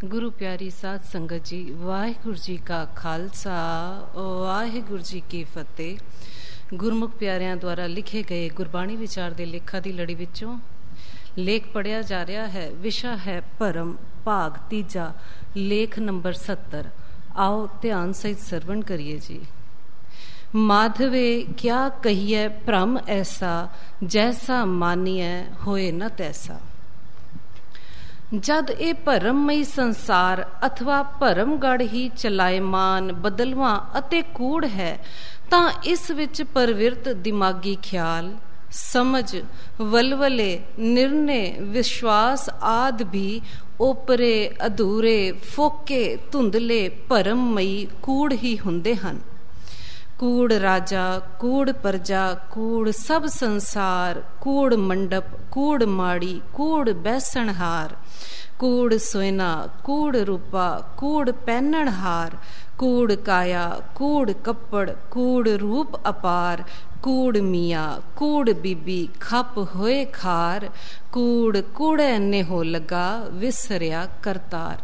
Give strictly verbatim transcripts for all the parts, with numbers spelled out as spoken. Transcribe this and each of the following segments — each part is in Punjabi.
ਗੁਰੂ ਪਿਆਰੀ ਸਾਧ ਸੰਗਤ ਜੀ, ਵਾਹਿਗੁਰੂ ਜੀ ਕਾ ਖਾਲਸਾ, ਵਾਹਿਗੁਰੂ ਜੀ ਕੀ ਫਤਿਹ। ਗੁਰਮੁਖ ਪਿਆਰਿਆਂ ਦੁਆਰਾ ਲਿਖੇ ਗਏ ਗੁਰਬਾਣੀ ਵਿਚਾਰ ਦੇ ਲੇਖਾਂ ਦੀ ਲੜੀ ਵਿੱਚੋਂ ਲੇਖ ਪੜਿਆ ਜਾ ਰਿਹਾ ਹੈ। ਵਿਸ਼ਾ ਹੈ ਭਰਮ, ਭਾਗ ਤੀਜਾ, ਲੇਖ ਨੰਬਰ ਸੱਤਰ। ਆਓ ਧਿਆਨ ਸਹਿਤ ਸਰਵਣ ਕਰੀਏ ਜੀ। ਮਾਧਵੇ ਕਿਆ ਕਹੀਏ ਭ੍ਰਮ ਐਸਾ, ਜੈਸਾ ਮਾਨੀਐ ਹੋਏ ਨ ਤੈਸਾ। ਜਦ ਇਹ ਭਰਮਮਈ ਸੰਸਾਰ ਅਥਵਾ ਭਰਮਗੜ ਹੀ ਚਲਾਇਮਾਨ, ਬਦਲਵਾਂ ਅਤੇ ਕੂੜ ਹੈ, ਤਾਂ ਇਸ ਵਿੱਚ ਪਰਵਿਰਤ ਦਿਮਾਗੀ ਖਿਆਲ, ਸਮਝ, ਵਲਵਲੇ, ਨਿਰਣੇ, ਵਿਸ਼ਵਾਸ ਆਦਿ ਵੀ ਓਪਰੇ, ਅਧੂਰੇ, ਫੋਕੇ, ਧੁੰਦਲੇ, ਭਰਮਮਈ ਕੂੜ ਹੀ ਹੁੰਦੇ ਹਨ। ਕੂੜ ਰਾਜਾ, ਕੂੜ ਪ੍ਰਜਾ, ਕੂੜ ਸਭ ਸੰਸਾਰ, ਕੂੜ ਮੰਡਪ, ਕੂੜ ਮਾੜੀ, ਕੂੜ ਬੈਸਣਹਾਰ, ਕੂੜ ਸੋਇਨਾ, ਕੂੜ ਰੂਪਾ, ਕੂੜ ਪਹਿਨਣਹਾਰ, ਕੂੜ ਕਾਇਆ, ਕੂੜ ਕੱਪੜ, ਕੂੜ ਰੂਪ ਅਪਾਰ, ਕੂੜ ਮੀਆਂ, ਕੂੜ ਬੀਬੀ, ਖੱਪ ਹੋਏ ਖਾਰ, ਕੂੜ ਕੂੜੇ ਨੇ ਹੋ ਲਗਾ, ਵਿਸਰਿਆ ਕਰਤਾਰ।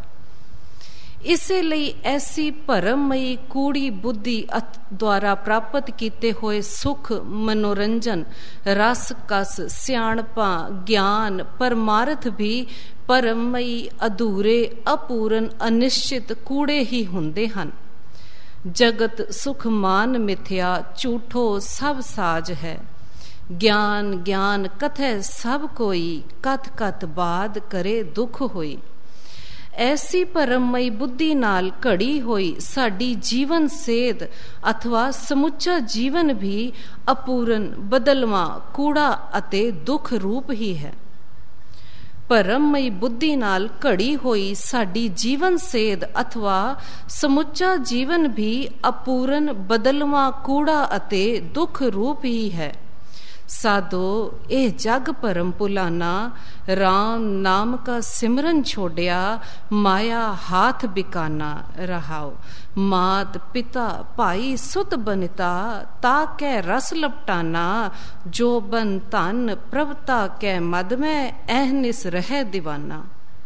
ਇਸੇ ਲਈ ਐਸੀ ਭਰਮਮਈ ਕੂੜੀ ਬੁੱਧੀ ਦੁਆਰਾ ਪ੍ਰਾਪਤ ਕੀਤੇ ਹੋਏ ਸੁਖ, ਮਨੋਰੰਜਨ, ਰਸ, ਕਸ, ਸਿਆਣਪਾਂ, ਗਿਆਨ, ਪਰਮਾਰਥ ਵੀ ਭਰਮਮਈ, ਅਧੂਰੇ, ਅਪੂਰਨ, ਅਨਿਸ਼ਚਿਤ ਕੂੜੇ ਹੀ ਹੁੰਦੇ ਹਨ। ਜਗਤ ਸੁਖ ਮਾਨ ਮਿਥਿਆ, ਝੂਠੋ ਸਭ ਸਾਜ ਹੈ। ਗਿਆਨ ਗਿਆਨ ਕਥੈ ਸਭ ਕੋਈ, ਕਥ ਕਥ ਬਾਦ ਕਰੇ ਦੁਖ ਹੋਈ। ਐਸੀ ਭਰਮਮਈ ਬੁੱਧੀ ਨਾਲ ਘੜੀ ਹੋਈ ਸਾਡੀ ਜੀਵਨ ਸੇਧ ਅਥਵਾ ਸਮੁੱਚਾ ਜੀਵਨ ਵੀ ਅਪੂਰਨ, ਬਦਲਵਾਂ, ਕੂੜਾ ਅਤੇ ਦੁੱਖ ਰੂਪ ਹੀ ਹੈ। ਭਰਮਮਈ ਬੁੱਧੀ ਨਾਲ ਘੜੀ ਹੋਈ ਸਾਡੀ ਜੀਵਨ ਸੇਧ ਅਥਵਾ ਸਮੁੱਚਾ ਜੀਵਨ ਵੀ ਅਪੂਰਨ, ਬਦਲਵਾਂ, ਕੂੜਾ ਅਤੇ ਦੁੱਖ ਰੂਪ ਹੀ ਹੈ। ਸਾਧੋ ਇਹ ਜਗ ਭਰਮ ਭੁਲਾਨਾ, ਰਾਮ ਨਾਮ ਕਾ ਸਿਮਰਨ ਛੋੜਿਆ, ਮਾਇਆ ਹਾਥ ਬਿਕਾਨਾ ਰਹਾਓ। ਮਾਤ ਪਿਤਾ ਭਾਈ ਸੁਤ ਬਨਿਤਾ, ਤਾ ਕੈ ਰਸ ਲਪਟਾਨਾ, ਜੋ ਬਨ ਧਨ ਪ੍ਰਭਤਾ ਕੈ ਮਦ ਮੈਂ, ਐਹਨਿਸ ਰਹਿ ਦੀਵਾਨਾ।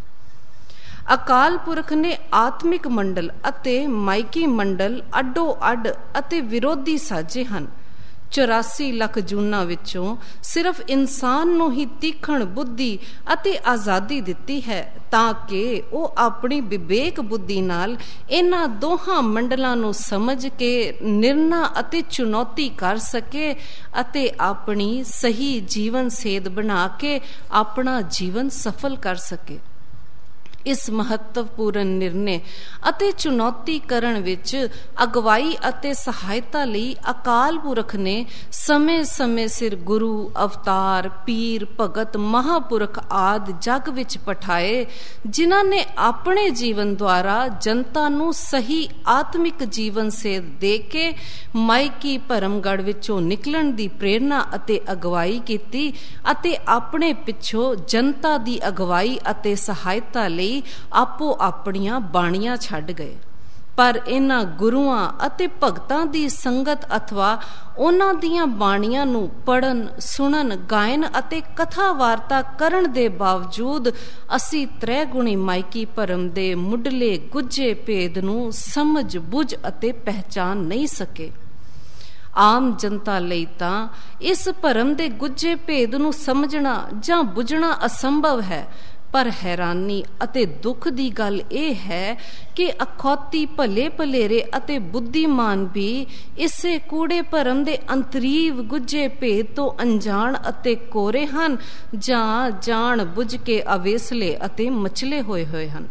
ਅਕਾਲ ਪੁਰਖ ਨੇ ਆਤਮਿਕ ਮੰਡਲ ਅਤੇ ਮਾਇਕੀ ਮੰਡਲ ਅੱਡੋ ਅੱਡ ਅਤੇ ਵਿਰੋਧੀ ਸਾਜੇ ਹਨ। ਚੁਰਾਸੀ ਲੱਖ ਜੂਨਾਂ ਵਿੱਚੋਂ ਸਿਰਫ ਇਨਸਾਨ ਨੂੰ ਹੀ ਤੀਖਣ ਬੁੱਧੀ ਅਤੇ ਆਜ਼ਾਦੀ ਦਿੱਤੀ ਹੈ, ਤਾਂ ਕਿ ਉਹ ਆਪਣੀ ਵਿਵੇਕ ਬੁੱਧੀ ਨਾਲ ਇਹਨਾਂ ਦੋਹਾਂ ਮੰਡਲਾਂ ਨੂੰ ਸਮਝ ਕੇ ਨਿਰਣਾ ਅਤੇ ਚੁਣੌਤੀ ਕਰ ਸਕੇ ਅਤੇ ਆਪਣੀ ਸਹੀ ਜੀਵਨ ਸੇਧ ਬਣਾ ਕੇ ਆਪਣਾ ਜੀਵਨ ਸਫਲ ਕਰ ਸਕੇ। ਇਸ ਮਹੱਤਵਪੂਰਨ ਨਿਰਣੇ ਅਤੇ ਚੁਣੌਤੀਕਰਨ ਵਿੱਚ ਅਗਵਾਈ ਅਤੇ ਸਹਾਇਤਾ ਲਈ ਅਕਾਲ ਪੁਰਖ ਨੇ ਸਮੇਂ ਸਮੇਂ ਸਿਰ ਗੁਰੂ, ਅਵਤਾਰ, ਪੀਰ, ਭਗਤ, ਮਹਾਂਪੁਰਖ ਆਦਿ ਜਗ ਵਿੱਚ ਪਠਾਏ, ਜਿਨ੍ਹਾਂ ਨੇ ਆਪਣੇ ਜੀਵਨ ਦੁਆਰਾ ਜਨਤਾ ਨੂੰ ਸਹੀ ਆਤਮਿਕ ਜੀਵਨ ਸੇਧ ਦੇ ਕੇ ਮਾਇਕੀ ਭਰਮਗੜ ਵਿੱਚੋਂ ਨਿਕਲਣ ਦੀ ਪ੍ਰੇਰਨਾ ਅਤੇ ਅਗਵਾਈ ਕੀਤੀ ਅਤੇ ਆਪਣੇ ਪਿੱਛੋਂ ਜਨਤਾ ਦੀ ਅਗਵਾਈ ਅਤੇ ਸਹਾਇਤਾ ਲਈ ਆਪੋ ਆਪਣੀਆਂ ਬਾਣੀਆਂ ਛੱਡ ਗਏ। ਪਰ ਇਹਨਾਂ ਗੁਰੂਆਂ ਅਤੇ ਭਗਤਾਂ ਦੀ ਸੰਗਤ ਅਥਵਾ ਉਹਨਾਂ ਦੀਆਂ ਬਾਣੀਆਂ ਨੂੰ ਪੜ੍ਹਨ, ਸੁਣਨ, ਗਾਇਨ ਅਤੇ ਕਥਾ ਵਾਰਤਾ ਕਰਨ ਦੇ ਬਾਵਜੂਦ ਅਸੀਂ ਤ੍ਰੈਗੁਣੀ ਮਾਇਕੀ ਭਰਮ ਦੇ ਮੁੱਢਲੇ ਗੁੱਝੇ ਭੇਦ ਨੂੰ ਸਮਝ, ਬੁੱਝ ਅਤੇ ਪਹਿਚਾਨ ਨਹੀਂ ਸਕੇ। ਆਮ ਜਨਤਾ ਲਈ ਤਾਂ ਇਸ ਭਰਮ ਦੇ ਗੁੱਝੇ ਭੇਦ ਨੂੰ ਸਮਝਣਾ ਜਾਂ ਬੁੱਝਣਾ ਅਸੰਭਵ ਹੈ, ਪਰ ਹੈਰਾਨੀ ਅਤੇ ਦੁੱਖ ਦੀ ਗੱਲ ਇਹ ਹੈ ਕਿ ਅਖੌਤੀ ਭਲੇ ਭਲੇਰੇ ਅਤੇ ਬੁੱਧੀਮਾਨ ਵੀ ਇਸੇ ਕੂੜੇ ਭਰਮ ਦੇ ਅੰਤਰੀਵ ਗੁੱਝੇ ਭੇਦ ਤੋਂ ਅਣਜਾਣ ਅਤੇ ਕੋਰੇ ਹਨ ਜਾਂ ਜਾਣ ਬੁੱਝ ਕੇ ਅਵੇਸਲੇ ਅਤੇ ਮਚਲੇ ਹੋਏ ਹੋਏ ਹਨ।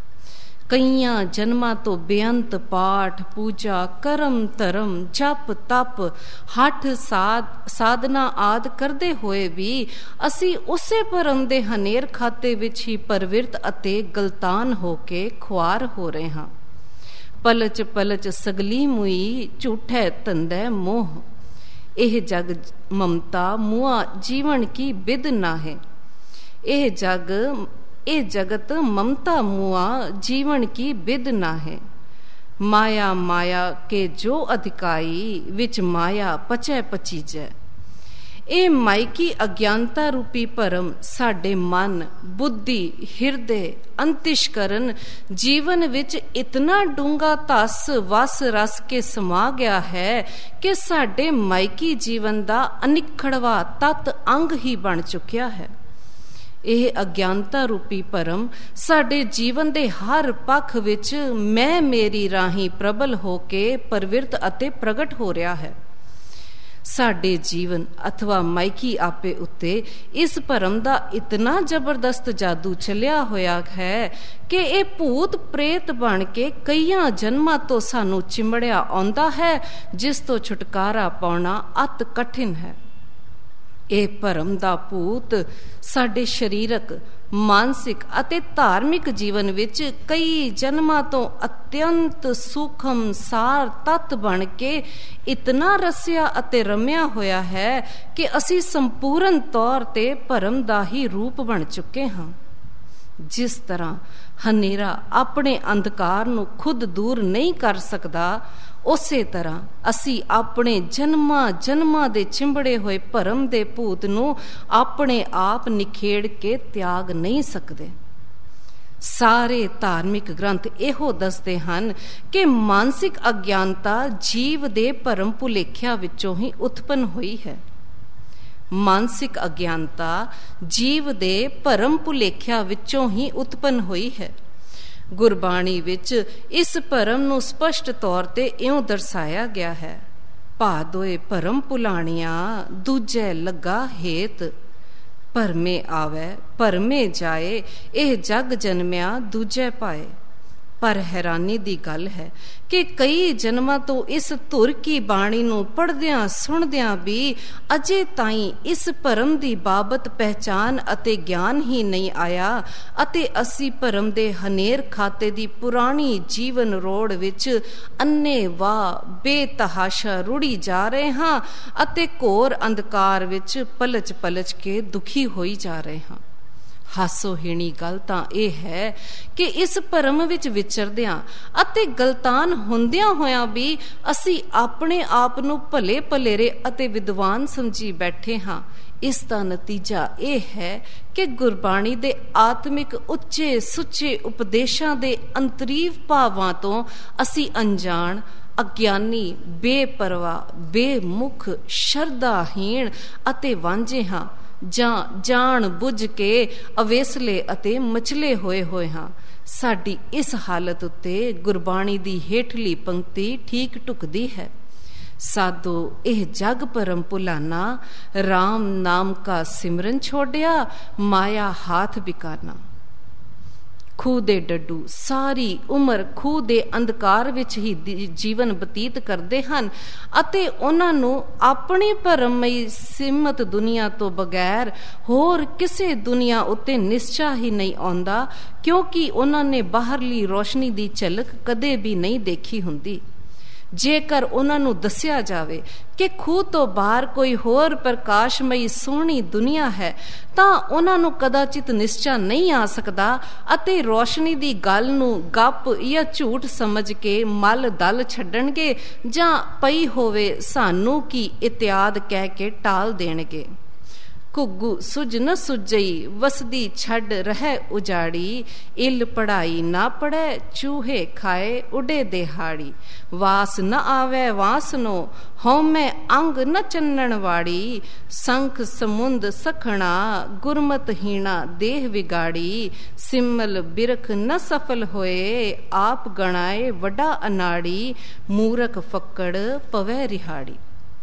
ਕਈਆਂ ਜਨਮਾਂ ਤੋਂ ਬੇਅੰਤ ਪਾਠ, ਪੂਜਾ, ਕਰਮ, ਧਰਮ, ਜਪ, ਤਪ, ਹੱਠ, ਸਾਧ ਸਾਧਨਾ ਆਦਿ ਕਰਦੇ ਹੋਏ ਵੀ ਅਸੀਂ ਉਸੇ ਭਰਮ ਦੇ ਹਨੇਰ ਖਾਤੇ ਵਿੱਚ ਹੀ ਪਰਵਿਰਤ ਅਤੇ ਗਲਤਾਨ ਹੋ ਕੇ ਖੁਆਰ ਹੋ ਰਹੇ ਹਾਂ। ਪਲਚ ਪਲਚ ਸਗਲੀ ਮੁਈ, ਝੂਠੈ ਧੰਦੈ ਮੋਹ। ਇਹ ਜਗ ਮਮਤਾ ਮੁਆ, ਜੀਵਨ ਕੀ ਬਿਦ ਨਾ ਹੈ। ਇਹ ਜਗ ਇਹ ਜਗਤ ਮਮਤਾ ਮੁਆ, जीवन की बिद ना है। माया माया के जो अधिकाई, विच माया पचै पचीजै। ਇਹ ਮਾਇਕੀ ਅਗਿਆਨਤਾ ਰੂਪੀ ਭਰਮ ਸਾਡੇ ਮਨ, ਬੁੱਧੀ, ਹਿਰਦੇ, ਅੰਤਿਸ਼ਕਰਨ ਜੀਵਨ ਵਿੱਚ ਇਤਨਾ ਡੂੰਘਾ ਧਸ ਵਸ ਰਸ ਕੇ ਸਮਾ ਗਿਆ ਹੈ ਕਿ ਸਾਡੇ ਮਾਇਕੀ ਜੀਵਨ ਦਾ ਅਨਿੱਖੜਵਾ ਤਤ ਅੰਗ ਹੀ ਬਣ ਚੁੱਕਿਆ ਹੈ। ਇਹ ਅਗਿਆਨਤਾ ਰੂਪੀ ਭਰਮ ਸਾਡੇ ਜੀਵਨ ਦੇ ਹਰ ਪੱਖ ਵਿੱਚ ਮੈਂ ਮੇਰੀ ਰਾਹੀਂ ਪ੍ਰਬਲ ਹੋ ਕੇ ਪਰਵਿਰਤ ਅਤੇ ਪ੍ਰਗਟ ਹੋ ਰਿਹਾ ਹੈ। ਸਾਡੇ ਜੀਵਨ ਅਥਵਾ ਮਾਇਕੀ ਆਪੇ ਉੱਤੇ ਇਸ ਭਰਮ ਦਾ ਇਤਨਾ ਜ਼ਬਰਦਸਤ ਜਾਦੂ ਚੱਲਿਆ ਹੋਇਆ ਹੈ ਕਿ ਇਹ ਭੂਤ ਪ੍ਰੇਤ ਬਣ ਕੇ ਕਈਆਂ ਜਨਮਾਂ ਤੋਂ ਸਾਨੂੰ ਚਿੰਬੜਿਆ ਆਉਂਦਾ ਹੈ, ਜਿਸ ਤੋਂ ਛੁਟਕਾਰਾ ਪਾਉਣਾ ਅਤ ਕਠਿਨ ਹੈ। ਇਹ ਭਰਮ ਦਾ ਭੂਤ ਸਾਡੇ ਸਰੀਰਕ, ਮਾਨਸਿਕ ਅਤੇ ਧਾਰਮਿਕ ਜੀਵਨ ਵਿੱਚ ਕਈ ਜਨਮਾਂ ਤੋਂ ਅਤਿਅੰਤ ਸੂਖਮ ਸਾਰ ਤੱਤ ਬਣ ਕੇ ਇਤਨਾ ਰਸਿਆ ਅਤੇ ਰਮਿਆ ਹੋਇਆ ਹੈ ਕਿ ਅਸੀਂ ਸੰਪੂਰਨ ਤੌਰ ਤੇ ਭਰਮ ਦਾ ਹੀ ਰੂਪ ਬਣ ਚੁੱਕੇ ਹਾਂ। ਜਿਸ ਤਰ੍ਹਾਂ ਹਨੇਰਾ ਆਪਣੇ ਅੰਧਕਾਰ ਨੂੰ ਖੁਦ ਦੂਰ ਨਹੀਂ ਕਰ ਸਕਦਾ, ਉਸੇ ਤਰ੍ਹਾਂ ਅਸੀਂ ਆਪਣੇ ਜਨਮਾਂ ਜਨਮਾਂ ਦੇ ਚਿੰਬੜੇ ਹੋਏ ਭਰਮ ਦੇ ਭੂਤ ਨੂੰ ਆਪਣੇ ਆਪ ਨਿਖੇੜ ਕੇ ਤਿਆਗ ਨਹੀਂ ਸਕਦੇ। ਸਾਰੇ ਧਾਰਮਿਕ ਗ੍ਰੰਥ ਇਹੋ ਦੱਸਦੇ ਹਨ ਕਿ ਮਾਨਸਿਕ ਅਗਿਆਨਤਾ ਜੀਵ ਦੇ ਭਰਮ ਭੁਲੇਖਿਆਂ ਵਿੱਚੋਂ ਹੀ ਉਤਪੰਨ ਹੋਈ ਹੈ। ਮਾਨਸਿਕ ਅਗਿਆਨਤਾ ਜੀਵ ਦੇ ਭਰਮ ਭੁਲੇਖਿਆਂ ਵਿੱਚੋਂ ਹੀ ਉਤਪੰਨ ਹੋਈ ਹੈ। ਗੁਰਬਾਣੀ ਵਿੱਚ ਇਸ ਭਰਮ ਨੂੰ ਸਪਸ਼ਟ ਤੌਰ ਤੇ ਇਉਂ ਦਰਸਾਇਆ ਗਿਆ ਹੈ, ਭਾਦੋਏ ਭਰਮ ਭੁਲਾਣੀਆਂ ਦੂਜੇ ਲੱਗਾ ਹੇਤ, ਭਰਮੇ ਆਵੇ ਭਰਮੇ ਜਾਏ, ਇਹ ਜਗ ਜਨਮਿਆ ਦੂਜੇ ਪਾਏ। ਪਰ ਹੈਰਾਨੀ ਦੀ ਗੱਲ ਹੈ ਕਿ ਕਈ ਜਨਮਾਂ ਤੋਂ ਇਸ ਧੁਰ ਕੀ ਬਾਣੀ ਨੂੰ ਪੜ੍ਹਦਿਆਂ ਸੁਣਦਿਆਂ ਵੀ ਅਜੇ ਤਾਈਂ ਇਸ ਭਰਮ ਦੀ ਬਾਬਤ ਪਹਿਚਾਨ ਅਤੇ ਗਿਆਨ ਹੀ ਨਹੀਂ ਆਇਆ ਅਤੇ ਅਸੀਂ ਭਰਮ ਦੇ ਹਨੇਰ ਖਾਤੇ ਦੀ ਪੁਰਾਣੀ ਜੀਵਨ ਰੋੜ ਵਿੱਚ ਅੰਨੇ ਵਾਹ ਬੇਤਹਾਸ਼ਾ ਰੁੜੀ ਜਾ ਰਹੇ ਹਾਂ ਅਤੇ ਘੋਰ ਅੰਧਕਾਰ ਵਿੱਚ ਪਲਚ ਪਲਚ ਕੇ ਦੁਖੀ ਹੋਈ ਜਾ ਰਹੇ ਹਾਂ। ਹਾਸੋਹੀਣੀ ਗੱਲ ਤਾਂ ਇਹ ਹੈ ਕਿ ਇਸ ਭਰਮ ਵਿੱਚ ਵਿਚਰਦਿਆਂ ਅਤੇ ਗਲਤਾਨ ਹੁੰਦਿਆਂ ਹੋਇਆਂ ਵੀ ਅਸੀਂ ਆਪਣੇ ਆਪ ਨੂੰ ਭਲੇ ਭਲੇਰੇ ਅਤੇ ਵਿਦਵਾਨ ਸਮਝੀ ਬੈਠੇ ਹਾਂ। ਇਸ ਦਾ ਨਤੀਜਾ ਇਹ ਹੈ ਕਿ ਗੁਰਬਾਣੀ ਦੇ ਆਤਮਿਕ ਉੱਚੇ ਸੁੱਚੇ ਉਪਦੇਸ਼ਾਂ ਦੇ ਅੰਤਰੀਵ ਭਾਵਾਂ ਤੋਂ ਅਸੀਂ ਅਣਜਾਣ, ਅਗਿਆਨੀ, ਬੇਪਰਵਾਹ, ਬੇਮੁਖ, ਸ਼ਰਧਾਹੀਣ ਅਤੇ ਵਾਂਝੇ ਹਾਂ ਜਾਂ ਜਾਣ ਬੁੱਝ ਕੇ ਅਵੇਸਲੇ ਅਤੇ ਮਚਲੇ ਹੋਏ ਹੋਏ ਹਾਂ। ਸਾਡੀ ਇਸ ਹਾਲਤ ਉੱਤੇ ਗੁਰਬਾਣੀ ਦੀ ਹੇਠਲੀ ਪੰਕਤੀ ਠੀਕ ਢੁਕਦੀ ਹੈ, ਸਾਧੋ ਇਹ ਜਗ ਭਰਮ ਭੁਲਾਨਾ, ਰਾਮ ਨਾਮ ਕਾ ਸਿਮਰਨ ਛੋੜਿਆ, ਮਾਇਆ ਹਾਥ ਬਿਕਾਨਾ। ਖੂਹ ਦੇ ਡੱਡੂ ਸਾਰੀ ਉਮਰ ਖੂਹ ਦੇ ਅੰਧਕਾਰ ਵਿੱਚ ਹੀ ਜੀਵਨ ਬਤੀਤ ਕਰਦੇ ਹਨ ਅਤੇ ਉਹਨਾਂ ਨੂੰ ਆਪਣੀ ਭਰਮਮਈ ਸੀਮਤ ਦੁਨੀਆ ਤੋਂ ਬਗੈਰ ਹੋਰ ਕਿਸੇ ਦੁਨੀਆ ਉੱਤੇ ਨਿਸ਼ਚਾ ਹੀ ਨਹੀਂ ਆਉਂਦਾ, ਕਿਉਂਕਿ ਉਹਨਾਂ ਨੇ ਬਾਹਰਲੀ ਰੋਸ਼ਨੀ ਦੀ ਝਲਕ ਕਦੇ ਵੀ ਨਹੀਂ ਦੇਖੀ ਹੁੰਦੀ। ਜੇਕਰ ਉਹਨਾਂ ਨੂੰ ਦੱਸਿਆ ਜਾਵੇ ਕਿ ਖੂਹ ਤੋਂ ਬਾਹਰ ਕੋਈ ਹੋਰ ਪ੍ਰਕਾਸ਼ਮਈ ਸੋਹਣੀ ਦੁਨੀਆ ਹੈ ਤਾਂ ਉਹਨਾਂ ਨੂੰ ਕਦਾਚਿਤ ਨਿਸ਼ਚਾ ਨਹੀਂ ਆ ਸਕਦਾ ਅਤੇ ਰੋਸ਼ਨੀ ਦੀ ਗੱਲ ਨੂੰ ਗੱਪ ਜਾਂ ਝੂਠ ਸਮਝ ਕੇ ਮਲ ਦਲ ਛੱਡਣਗੇ ਜਾਂ ਪਈ ਹੋਵੇ ਸਾਨੂੰ ਕੀ ਇਤਿਆਦ ਕਹਿ ਕੇ ਟਾਲ ਦੇਣਗੇ। ਘੁੱਗੂ ਸੁਝ ਨ ਸੁਝਈ ਵਸਦੀ ਛੱਡ ਰਹਿ ਉਜਾੜੀ, ਇਲ ਪੜਾਈ ਨਾ ਪੜੈ ਚੂਹੇ ਖਾਏ ਉਡੇ ਦਿਹਾੜੀ, ਵਾਸ ਨ ਆਵੇ ਵਾਸਨੋ ਹਉਮੈ ਅੰਗ ਨ ਚੰਨਣ ਵਾੜੀ, ਸੰਖ ਸਮੁੰਦ ਸਖਣਾ ਗੁਰਮਤ ਹੀਣਾ ਦੇਹ ਵਿਗਾੜੀ, ਸਿਮਲ ਬਿਰਖ ਨ ਸਫਲ ਹੋਏ ਆਪ ਗਣਾਏ ਵੱਡਾ ਅਨਾੜੀ, ਮੂਰਖ ਫੱਕੜ ਪਵੈ ਰਿਹਾੜੀ।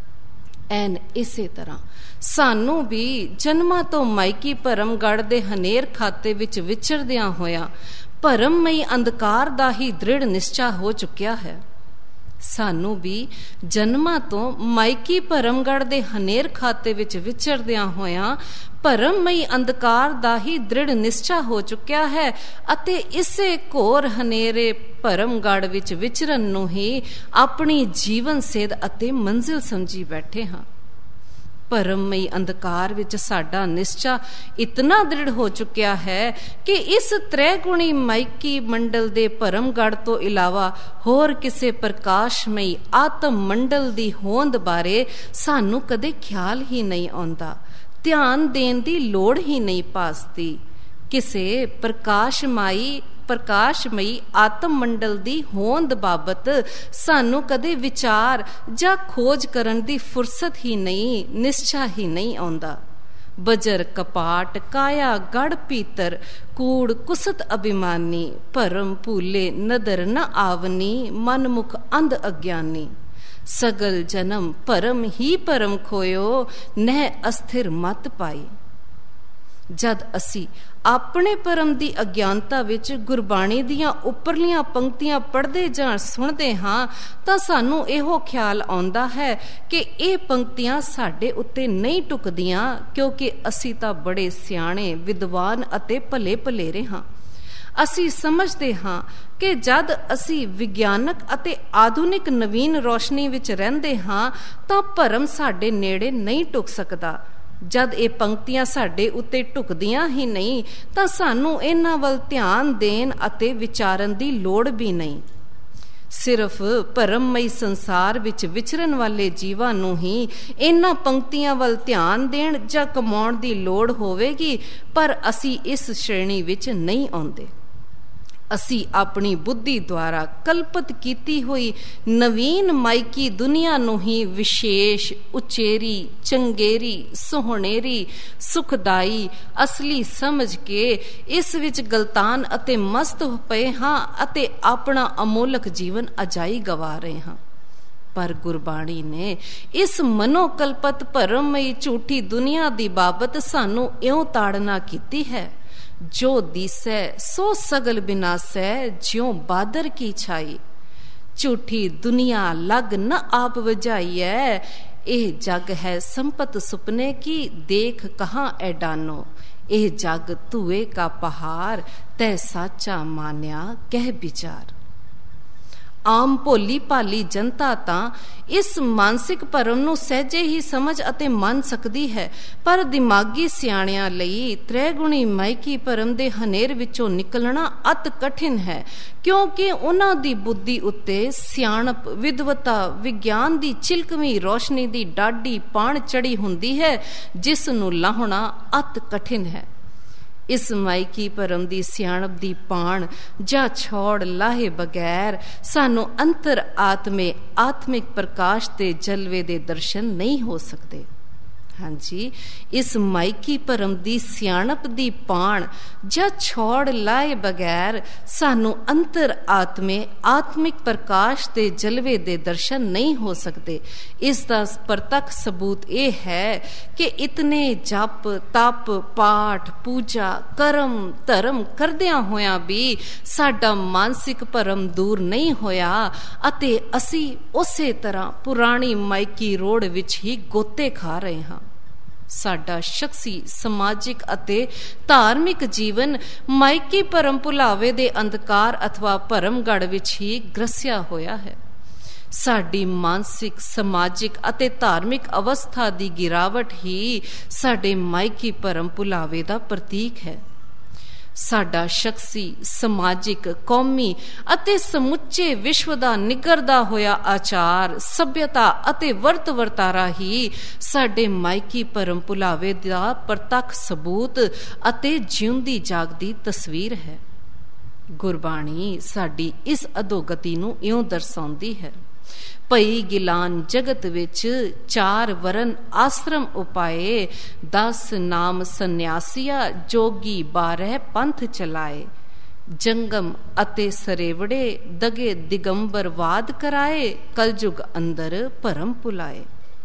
ਐਨ ਇਸੇ ਤਰ੍ਹਾਂ ਸਾਨੂੰ ਵੀ ਜਨਮਾਂ ਤੋਂ ਮਾਇਕੀ ਭਰਮਗੜ੍ਹ ਦੇ ਹਨੇਰ ਖਾਤੇ ਵਿੱਚ ਵਿਚਰਦਿਆਂ ਹੋਇਆਂ ਭਰਮਮਈ ਅੰਧਕਾਰ ਦਾ ਹੀ ਦ੍ਰਿੜ ਨਿਸ਼ਚਾ ਹੋ ਚੁੱਕਿਆ ਹੈ। ਸਾਨੂੰ ਵੀ ਜਨਮਾਂ ਤੋਂ ਮਾਇਕੀ ਭਰਮਗੜ੍ਹ ਦੇ ਹਨੇਰ ਖਾਤੇ ਵਿੱਚ ਵਿਚਰਦਿਆਂ ਹੋਇਆਂ ਭਰਮਮਈ ਅੰਧਕਾਰ ਦਾ ਹੀ ਦ੍ਰਿੜ ਨਿਸ਼ਚਾ ਹੋ ਚੁੱਕਿਆ ਹੈ ਅਤੇ ਇਸੇ ਘੋਰ ਹਨੇਰੇ ਭਰਮਗੜ੍ਹ ਵਿੱਚ ਵਿਚਰਨ ਨੂੰ ਹੀ ਆਪਣੀ ਜੀਵਨ ਸੇਧ ਅਤੇ ਮੰਜ਼ਿਲ ਸਮਝੀ ਬੈਠੇ ਹਾਂ। ਭਰਮਮਈ ਅੰਧਕਾਰ ਵਿੱਚ ਸਾਡਾ ਨਿਸ਼ਚਾ ਇਤਨਾ ਦ੍ਰਿੜ ਹੋ ਚੁੱਕਿਆ ਹੈ ਕਿ ਇਸ ਤ੍ਰੈਗੁਣੀ ਮਾਇਕੀ ਮੰਡਲ ਦੇ ਭਰਮਗੜ ਤੋਂ ਇਲਾਵਾ ਹੋਰ ਕਿਸੇ ਪ੍ਰਕਾਸ਼ਮਈ ਆਤਮ ਮੰਡਲ ਦੀ ਹੋਂਦ ਬਾਰੇ ਸਾਨੂੰ ਕਦੇ ਖਿਆਲ ਹੀ ਨਹੀਂ ਆਉਂਦਾ। ਧਿਆਨ ਦੇਣ ਦੀ ਲੋੜ ਹੀ ਨਹੀਂ ਭਾਸਦੀ। ਕਿਸੇ ਪ੍ਰਕਾਸ਼ਮਾਈ ਪ੍ਰਕਾਸ਼ਮਈ ਆਤਮ ਮੰਡਲ ਦੀ ਹੋਂਦ ਬਾਬਤ ਸਾਨੂੰ ਕਦੇ ਵਿਚਾਰ ਜਾਂ ਖੋਜ ਕਰਨ ਦੀ ਫੁਰਸਤ ਹੀ ਨਹੀਂ, ਨਿਸ਼ਚਾ ਹੀ ਨਹੀਂ ਆਉਂਦਾ। ਬਜਰ ਕਪਾਟ ਕਾਇਆ ਗੜ ਪੀਤਰ ਕੂੜ ਕੁਸਤ ਅਭਿਮਾਨੀ ਭਰਮ ਭੂਲੇ ਨਦਰ ਨ ਆਵਨੀ ਮਨਮੁਖ ਅੰਧ ਅਗਿਆਨੀ ਸਗਲ ਜਨਮ ਭਰਮ ਹੀ ਭਰਮ ਖੋਇਓ ਨਹਿ ਅਸਥਿਰ ਮਤ ਪਾਈ। ਜਦ ਅਸੀਂ ਆਪਣੇ ਭਰਮ ਦੀ ਅਗਿਆਨਤਾ ਵਿੱਚ ਗੁਰਬਾਣੀ ਦੀਆਂ ਉੱਪਰਲੀਆਂ ਪੰਕਤੀਆਂ ਪੜ੍ਹਦੇ ਜਾਂ ਸੁਣਦੇ ਹਾਂ ਤਾਂ ਸਾਨੂੰ ਇਹੋ ਖਿਆਲ ਆਉਂਦਾ ਹੈ ਕਿ ਇਹ ਪੰਕਤੀਆਂ ਸਾਡੇ ਉੱਤੇ ਨਹੀਂ ਟੁਕਦੀਆਂ, ਕਿਉਂਕਿ ਅਸੀਂ ਤਾਂ ਬੜੇ ਸਿਆਣੇ, ਵਿਦਵਾਨ ਅਤੇ ਭਲੇ ਭਲੇਰੇ ਹਾਂ। ਅਸੀਂ ਸਮਝਦੇ ਹਾਂ ਕਿ ਜਦ ਅਸੀਂ ਵਿਗਿਆਨਕ ਅਤੇ ਆਧੁਨਿਕ ਨਵੀਨ ਰੋਸ਼ਨੀ ਵਿੱਚ ਰਹਿੰਦੇ ਹਾਂ ਤਾਂ ਭਰਮ ਸਾਡੇ ਨੇੜੇ ਨਹੀਂ ਟੁਕ ਸਕਦਾ। ਜਦ ਇਹ ਪੰਕਤੀਆਂ ਸਾਡੇ ਉੱਤੇ ਢੁਕਦੀਆਂ ਹੀ ਨਹੀਂ ਤਾਂ ਸਾਨੂੰ ਇਹਨਾਂ ਵੱਲ ਧਿਆਨ ਦੇਣ ਅਤੇ ਵਿਚਾਰਨ ਦੀ ਲੋੜ ਵੀ ਨਹੀਂ। ਸਿਰਫ ਭਰਮਮਈ ਸੰਸਾਰ ਵਿੱਚ ਵਿਚਰਨ ਵਾਲੇ ਜੀਵਾਂ ਨੂੰ ਹੀ ਇਹਨਾਂ ਪੰਕਤੀਆਂ ਵੱਲ ਧਿਆਨ ਦੇਣ ਜਾਂ ਕਮਾਉਣ ਦੀ ਲੋੜ ਹੋਵੇਗੀ, ਪਰ ਅਸੀਂ ਇਸ ਸ਼੍ਰੇਣੀ ਵਿੱਚ ਨਹੀਂ ਆਉਂਦੇ। ਅਸੀਂ ਆਪਣੀ ਬੁੱਧੀ ਦੁਆਰਾ ਕਲਪਿਤ ਕੀਤੀ ਹੋਈ ਨਵੀਨ ਮਾਇਕੀ ਦੁਨੀਆ ਨੂੰ ਹੀ ਵਿਸ਼ੇਸ਼, ਉਚੇਰੀ, ਚੰਗੇਰੀ, ਸੁਹਣੇਰੀ, ਸੁਖਦਾਈ, ਅਸਲੀ ਸਮਝ ਕੇ ਇਸ ਵਿੱਚ ਗਲਤਾਨ ਅਤੇ ਮਸਤ ਪਏ ਹਾਂ ਅਤੇ ਆਪਣਾ ਅਮੋਲਕ ਜੀਵਨ ਅਜਾਈ ਗਵਾ ਰਹੇ ਹਾਂ। ਪਰ ਗੁਰਬਾਣੀ ਨੇ ਇਸ ਮਨੋਕਲਪਤ ਭਰਮਮਈ ਝੂਠੀ ਦੁਨੀਆ ਦੀ ਬਾਬਤ ਸਾਨੂੰ ਇਉਂ ਤਾੜਨਾ ਕੀਤੀ ਹੈ, ਜੋ ਦੀਸੈ ਸੋ ਸਗਲ ਬਿਨਾਸੈ ਜਿਉ ਬਾਦਰ ਕੀ ਛਾਈ। ਝੂਠੀ ਦੁਨੀਆ ਲਗ ਨ ਆਪ ਵਜਾਈਐ ਇਹ ਜਗ ਹੈ ਸੰਪਤ ਸੁਪਨੇ ਕੀ ਦੇਖ ਕਹਾਂ ਐਡਾਨੋ। ਇਹ ਜਗ ਧੂਏ ਕਾ ਪਹਾੜ ਤੈ ਸਾਚਾ ਮਾਨਿਆ ਕਹਿ ਵਿਚਾਰ। ਆਮ ਭੋਲੀ ਭਾਲੀ ਜਨਤਾ ਤਾਂ ਇਸ ਮਾਨਸਿਕ ਭਰਮ ਨੂੰ ਸਹਿਜੇ ਹੀ ਸਮਝ ਅਤੇ ਮੰਨ ਸਕਦੀ ਹੈ, ਪਰ ਦਿਮਾਗੀ ਸਿਆਣਿਆਂ ਲਈ ਤ੍ਰੈਗੁਣੀ ਮਾਇਕੀ ਭਰਮ ਦੇ ਹਨੇਰ ਵਿੱਚੋਂ ਨਿਕਲਣਾ ਅਤ ਕਠਿਨ ਹੈ, ਕਿਉਂਕਿ ਉਹਨਾਂ ਦੀ ਬੁੱਧੀ ਉੱਤੇ ਸਿਆਣਪ, ਵਿਦਵਤਾ, ਵਿਗਿਆਨ ਦੀ ਚਿਲਕਵੀਂ ਰੋਸ਼ਨੀ ਦੀ ਡਾਢੀ ਪਾਣ ਚੜੀ ਹੁੰਦੀ ਹੈ, ਜਿਸ ਨੂੰ ਲਾਹੁਣਾ ਅਤ ਕਠਿਨ ਹੈ। ਇਸ ਮਾਇਕੀ ਭਰਮ ਦੀ ਸਿਆਣਪ ਦੀ ਪਾਣ ਜਾਂ ਛੋੜ ਲਾਹੇ ਬਗੈਰ ਸਾਨੂੰ ਅੰਤਰ ਆਤਮੇ ਆਤਮਿਕ ਪ੍ਰਕਾਸ਼ ਤੇ ਜਲਵੇ ਦੇ ਦਰਸ਼ਨ ਨਹੀਂ ਹੋ ਸਕਦੇ। ਹਾਂਜੀ, ਇਸ ਮਾਇਕੀ ਭਰਮ ਦੀ ਸਿਆਣਪ ਦੀ ਪਾਣ ਜਾਂ ਛੋੜ ਲਾਏ ਬਗੈਰ ਸਾਨੂੰ ਅੰਤਰ ਆਤਮੇ ਆਤਮਿਕ ਪ੍ਰਕਾਸ਼ ਤੇ ਜਲਵੇ ਦੇ ਦਰਸ਼ਨ ਨਹੀਂ ਹੋ ਸਕਦੇ। ਇਸ ਦਾ ਪ੍ਰਤੱਖ ਸਬੂਤ ਇਹ ਹੈ ਕਿ ਇਤਨੇ ਜਪ, ਤਪ, ਪਾਠ, ਪੂਜਾ, ਕਰਮ, ਧਰਮ ਕਰਦਿਆਂ ਹੋਇਆਂ ਵੀ ਸਾਡਾ ਮਾਨਸਿਕ ਭਰਮ ਦੂਰ ਨਹੀਂ ਹੋਇਆ ਅਤੇ ਅਸੀਂ ਉਸੇ ਤਰ੍ਹਾਂ ਪੁਰਾਣੀ ਮਾਇਕੀ ਰੋੜ ਵਿੱਚ ਹੀ ਗੋਤੇ ਖਾ ਰਹੇ ਹਾਂ। ਸਾਡਾ ਸ਼ਖਸੀ, ਸਮਾਜਿਕ ਅਤੇ ਧਾਰਮਿਕ ਜੀਵਨ ਮਾਇਕੀ ਭਰਮ ਭੁਲਾਵੇ ਦੇ ਅੰਧਕਾਰ ਅਥਵਾ ਭਰਮਗੜ ਵਿੱਚ ਹੀ ਗ੍ਰਸਿਆ ਹੋਇਆ ਹੈ। ਸਾਡੀ ਮਾਨਸਿਕ, ਸਮਾਜਿਕ ਅਤੇ ਧਾਰਮਿਕ ਅਵਸਥਾ ਦੀ ਗਿਰਾਵਟ ਹੀ ਸਾਡੇ ਮਾਇਕੀ ਭਰਮ ਭੁਲਾਵੇ ਦਾ ਪ੍ਰਤੀਕ ਹੈ। ਸਾਡਾ ਸ਼ਖਸੀ, ਸਮਾਜਿਕ, ਕੌਮੀ ਅਤੇ ਸਮੁੱਚੇ ਵਿਸ਼ਵ ਦਾ ਨਿਗਰਦਾ ਹੋਇਆ ਆਚਾਰ, ਸੱਭਿਅਤਾ ਅਤੇ ਵਰਤ ਵਰਤਾਰਾ ਹੀ ਸਾਡੇ ਮਾਇਕੀ ਭਰਮ ਭੁਲਾਵੇ ਦਾ ਪ੍ਰਤੱਖ ਸਬੂਤ ਅਤੇ ਜਿਉਂਦੀ ਜਾਗਦੀ ਤਸਵੀਰ ਹੈ। ਗੁਰਬਾਣੀ ਸਾਡੀ ਇਸ ਅਧੋਗਤੀ ਨੂੰ ਇਉਂ ਦਰਸਾਉਂਦੀ ਹੈ। ਭਈ ਗਿਲਾਨ ਜਗਤ ਵਿੱਚ ਚਾਰ ਵਰਨ ਆਸ਼ਰਮ ਉਪਾਏ, ਦਸ ਨਾਮ ਸੰਨਿਆਸੀਆ ਜੋਗੀ ਬਾਰਹ ਪੰਥ ਚਲਾਏ। ਜੰਗਮ ਅਤੇ ਸਰੇਵੜੇ ਦਗੇ ਦਿਗੰਬਰ ਵਾਦ ਕਰਾਏ, ਕਲਯੁਗ ਅੰਦਰ ਭਰਮ ਭੁਲਾਏ।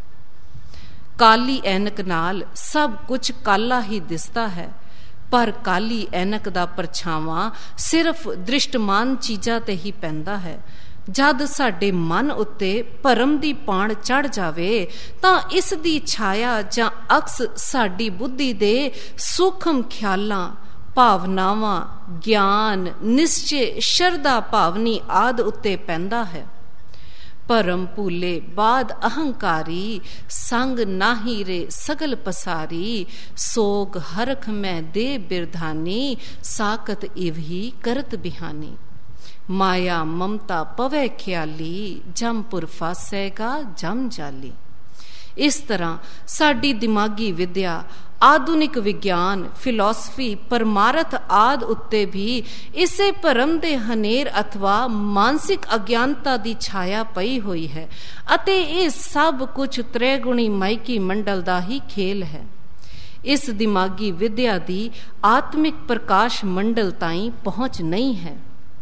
ਕਾਲੀ ਐਨਕ ਨਾਲ ਸਭ ਕੁਝ ਕਾਲਾ ਹੀ ਦਿਸਦਾ ਹੈ, ਪਰ ਕਾਲੀ ਐਨਕ ਦਾ ਪਰਛਾਵਾਂ ਸਿਰਫ ਦ੍ਰਿਸ਼ਟਮਾਨ ਚੀਜ਼ਾਂ ਤੇ ਹੀ ਪੈਂਦਾ ਹੈ। ਜਦ ਸਾਡੇ ਮਨ ਉੱਤੇ ਭਰਮ ਦੀ ਪਾਣ ਚੜ ਜਾਵੇ ਤਾਂ ਇਸ ਦੀ ਛਾਇਆ ਜਾਂ ਅਕਸ ਸਾਡੀ ਬੁੱਧੀ ਦੇ ਸੂਖਮ ਖਿਆਲਾਂ, ਭਾਵਨਾਵਾਂ, ਗਿਆਨ, ਨਿਸ਼ਚੇ, ਸ਼ਰਧਾ ਭਾਵਨੀ ਆਦਿ ਉੱਤੇ ਪੈਂਦਾ ਹੈ। ਭਰਮ ਭੂਲੇ ਬਾਦ ਅਹੰਕਾਰੀ, ਸੰਗ ਨਾਹੀ ਰੇ ਸਗਲ ਪਸਾਰੀ, ਸੋਗ ਹਰਖ ਮੈਂ ਦੇ ਬਿਰਧਾਨੀ, ਸਾਕਤ ਇਵਹੀ ਕਰਤ ਬਿਹਾਨੀ। ਮਾਇਆ ਮਮਤਾ ਪਵੈ ਖਿਆਲੀ, ਜਮਪੁਰ ਫਾਸੇਗਾ ਜਮ ਜਾਲੀ। ਇਸ ਤਰ੍ਹਾਂ ਸਾਡੀ ਦਿਮਾਗੀ ਵਿਦਿਆ, ਆਧੁਨਿਕ ਵਿਗਿਆਨ, ਫਿਲਾਸਫੀ, ਪਰਮਾਰਥ ਆਦਿ ਉੱਤੇ ਵੀ ਇਸੇ ਭਰਮ ਦੇ ਹਨੇਰ ਅਥਵਾ ਮਾਨਸਿਕ ਅਗਿਆਨਤਾ ਦੀ ਛਾਇਆ ਪਈ ਹੋਈ ਹੈ ਅਤੇ ਇਹ ਸਭ ਕੁਝ ਤ੍ਰੈਗੁਣੀ ਮਾਇਕੀ ਮੰਡਲ ਦਾ ਹੀ ਖੇਲ ਹੈ। ਇਸ ਦਿਮਾਗੀ ਵਿਦਿਆ ਦੀ ਆਤਮਿਕ ਪ੍ਰਕਾਸ਼ ਮੰਡਲ ਤਾਈਂ ਪਹੁੰਚ ਨਹੀਂ ਹੈ।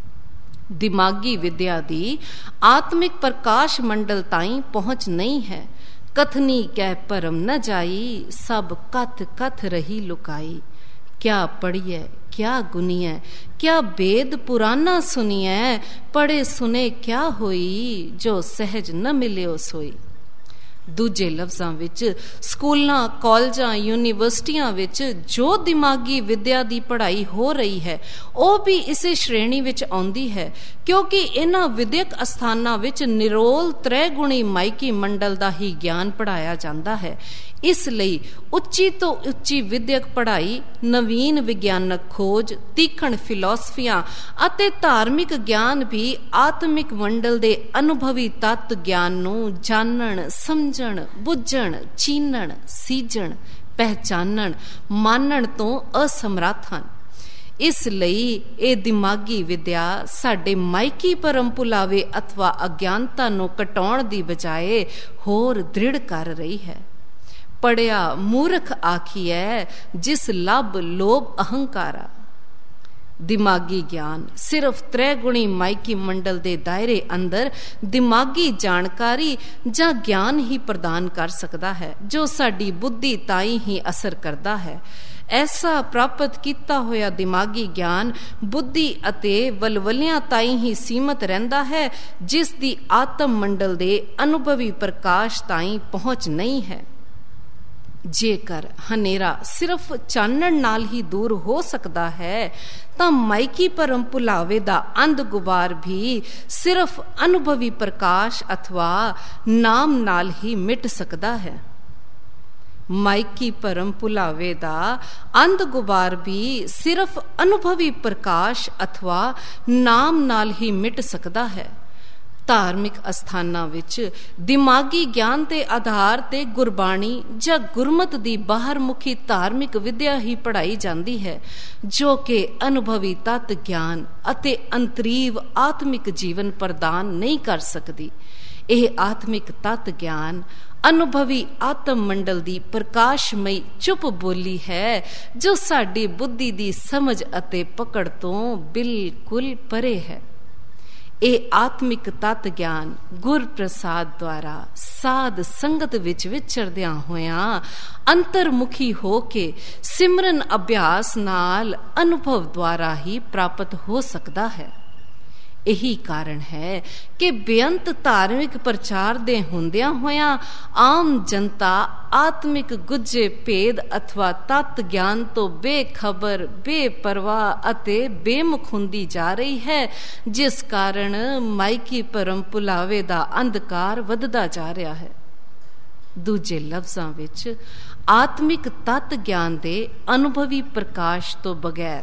ਦਿਮਾਗੀ ਵਿਦਿਆ ਦੀ ਆਤਮਿਕ ਪ੍ਰਕਾਸ਼ ਮੰਡਲ ਤਾਈਂ ਪਹੁੰਚ ਨਹੀਂ ਹੈ। ਕਥਨੀ ਕਹਿ ਭਰਮ ਨ ਜਾਈ, ਸਭ ਕਥ ਕਥ ਰਹੀ ਲੁਕਾਈ। ਕਿਆ ਪੜੀਐ ਕਿਆ ਗੁਨੀਐ, ਕਿਆ ਬੇਦ ਪੁਰਾਨਾ ਸੁਨੀਐ, ਪੜੇ ਸੁਨੇ ਕਿਆ ਹੋਈ, ਜੋ ਸਹਿਜ ਨ ਮਿਲਿਓ ਸੋਈ। ਦੂਜੇ ਲਫ਼ਜ਼ਾਂ ਵਿੱਚ ਸਕੂਲਾਂ, ਕਾਲਜਾਂ, ਯੂਨੀਵਰਸਿਟੀਆਂ ਵਿੱਚ ਜੋ ਦਿਮਾਗੀ ਵਿਦਿਆ ਦੀ ਪੜ੍ਹਾਈ ਹੋ ਰਹੀ ਹੈ ਉਹ ਵੀ ਇਸੇ ਸ਼੍ਰੇਣੀ ਵਿੱਚ ਆਉਂਦੀ ਹੈ, ਕਿਉਂਕਿ ਇਹਨਾਂ ਵਿਦਿਅਕ ਅਸਥਾਨਾਂ ਵਿੱਚ ਨਿਰੋਲ ਤ੍ਰੈਗੁਣੀ ਮਾਇਕੀ ਮੰਡਲ ਦਾ ਹੀ ਗਿਆਨ ਪੜ੍ਹਾਇਆ ਜਾਂਦਾ ਹੈ। ਇਸ ਲਈ ਉੱਚੀ ਤੋਂ ਉੱਚੀ ਵਿਦਿਅਕ ਪੜ੍ਹਾਈ, ਨਵੀਨ ਵਿਗਿਆਨਕ ਖੋਜ, ਤੀਖਣ ਫਿਲਾਸਫੀਆਂ ਅਤੇ ਧਾਰਮਿਕ ਗਿਆਨ ਵੀ ਆਤਮਿਕ ਮੰਡਲ ਦੇ ਅਨੁਭਵੀ ਤੱਤ ਗਿਆਨ ਨੂੰ ਜਾਣਨ, ਸਮਝਣ, ਬੁੱਝਣ, ਚੀਨਣ, ਸੀਜਣ, ਪਹਿਚਾਨਣ, ਮਾਨਣ ਤੋਂ ਅਸਮਰੱਥ ਹਨ। ਇਸ ਲਈ ਇਹ ਦਿਮਾਗੀ ਵਿਦਿਆ ਸਾਡੇ ਮਾਇਕੀ ਭਰਮ ਭੁਲਾਵੇ ਅਥਵਾ ਅਗਿਆਨਤਾ ਨੂੰ ਕਟਾਉਣ ਦੀ ਬਜਾਏ ਹੋਰ ਦ੍ਰਿੜ ਕਰ ਰਹੀ ਹੈ। ਪੜਿਆ ਮੂਰਖ ਆਖੀਐ, ਜਿਸ ਲੱਭ ਲੋਭ ਅਹੰਕਾਰਾ। ਦਿਮਾਗੀ ਗਿਆਨ ਸਿਰਫ ਤ੍ਰੈਗੁਣੀ ਮਾਇਕੀ ਮੰਡਲ ਦੇ ਦਾਇਰੇ ਅੰਦਰ ਦਿਮਾਗੀ ਜਾਣਕਾਰੀ ਜਾਂ ਗਿਆਨ ਹੀ ਪ੍ਰਦਾਨ ਕਰ ਸਕਦਾ ਹੈ, ਜੋ ਸਾਡੀ ਬੁੱਧੀ ਤਾਈਂ ਹੀ ਅਸਰ ਕਰਦਾ ਹੈ। ਐਸਾ ਪ੍ਰਾਪਤ ਕੀਤਾ ਹੋਇਆ ਦਿਮਾਗੀ ਗਿਆਨ ਬੁੱਧੀ ਅਤੇ ਵਲਵਲਿਆਂ ਤਾਈਂ ਹੀ ਸੀਮਤ ਰਹਿੰਦਾ ਹੈ, ਜਿਸ ਦੀ ਆਤਮ ਮੰਡਲ ਦੇ ਅਨੁਭਵੀ ਪ੍ਰਕਾਸ਼ ਤਾਈਂ ਪਹੁੰਚ ਨਹੀਂ ਹੈ। ਜੇਕਰ ਹਨੇਰਾ ਸਿਰਫ ਚਾਨਣ ਨਾਲ ਹੀ ਦੂਰ ਹੋ ਸਕਦਾ ਹੈ ਤਾਂ ਮਾਇਕੀ ਭਰਮ ਭੁਲਾਵੇ ਦਾ ਅੰਧ ਗੁਬਾਰ ਵੀ ਸਿਰਫ ਅਨੁਭਵੀ ਪ੍ਰਕਾਸ਼ ਅਥਵਾ ਨਾਮ ਨਾਲ ਹੀ ਮਿਟ ਸਕਦਾ ਹੈ। ਮਾਇਕੀ ਭਰਮ ਭੁਲਾਵੇ ਦਾ ਅੰਧ ਗੁਬਾਰ ਵੀ ਸਿਰਫ ਅਨੁਭਵੀ ਪ੍ਰਕਾਸ਼ ਅਥਵਾ ਨਾਮ ਨਾਲ ਹੀ ਮਿਟ ਸਕਦਾ ਹੈ। ਧਾਰਮਿਕ ਅਸਥਾਨਾਂ ਵਿੱਚ ਦਿਮਾਗੀ ਗਿਆਨ ਦੇ ਆਧਾਰ ਤੇ ਗੁਰਬਾਣੀ ਜਾਂ ਗੁਰਮਤ ਦੀ ਬਾਹਰਮੁਖੀ ਧਾਰਮਿਕ ਵਿਦਿਆ ਹੀ ਪੜ੍ਹਾਈ ਜਾਂਦੀ ਹੈ, ਜੋ ਕਿ ਅਨੁਭਵੀ ਤੱਤ ਗਿਆਨ ਅਤੇ ਅੰਤਰੀਵ ਆਤਮਿਕ ਜੀਵਨ ਪ੍ਰਦਾਨ ਨਹੀਂ ਕਰ ਸਕਦੀ। ਇਹ ਆਤਮਿਕ ਤੱਤ ਗਿਆਨ ਅਨੁਭਵੀ ਆਤਮ ਮੰਡਲ ਦੀ ਪ੍ਰਕਾਸ਼ਮਈ ਚੁੱਪ ਬੋਲੀ ਹੈ, ਜੋ ਸਾਡੀ ਬੁੱਧੀ ਦੀ ਸਮਝ ਅਤੇ ਪਕੜ ਤੋਂ ਬਿਲਕੁਲ ਪਰੇ ਹੈ। ਇਹ ਆਤਮਿਕ ਤੱਤ ਗਿਆਨ ਗੁਰ ਪ੍ਰਸਾਦ ਦੁਆਰਾ ਸਾਧ ਸੰਗਤ ਵਿੱਚ ਵਿਚਰਦਿਆਂ ਹੋਇਆਂ ਅੰਤਰਮੁਖੀ ਹੋ ਕੇ ਸਿਮਰਨ ਅਭਿਆਸ ਨਾਲ ਅਨੁਭਵ ਦੁਆਰਾ ਹੀ ਪ੍ਰਾਪਤ ਹੋ ਸਕਦਾ ਹੈ। ਇਹੀ ਕਾਰਨ ਹੈ ਕਿ ਬੇਅੰਤ ਧਾਰਮਿਕ ਪ੍ਰਚਾਰ ਦੇ ਹੁੰਦਿਆਂ ਹੋਇਆਂ ਆਮ ਜਨਤਾ ਆਤਮਿਕ ਗੁੱਝੇ ਭੇਦ ਅਥਵਾ ਤੱਤ ਗਿਆਨ ਤੋਂ ਬੇਖਬਰ, ਬੇਪਰਵਾਹ ਅਤੇ ਬੇਮੁਖ ਹੁੰਦੀ ਜਾ ਰਹੀ ਹੈ, ਜਿਸ ਕਾਰਨ ਮਾਇਕੀ ਭਰਮ ਭੁਲਾਵੇ ਦਾ ਅੰਧਕਾਰ ਵੱਧਦਾ ਜਾ ਰਿਹਾ ਹੈ। ਦੂਜੇ ਲਫ਼ਜ਼ਾਂ ਵਿੱਚ ਆਤਮਿਕ ਤੱਤ ਗਿਆਨ ਦੇ ਅਨੁਭਵੀ ਪ੍ਰਕਾਸ਼ ਤੋਂ ਬਗੈਰ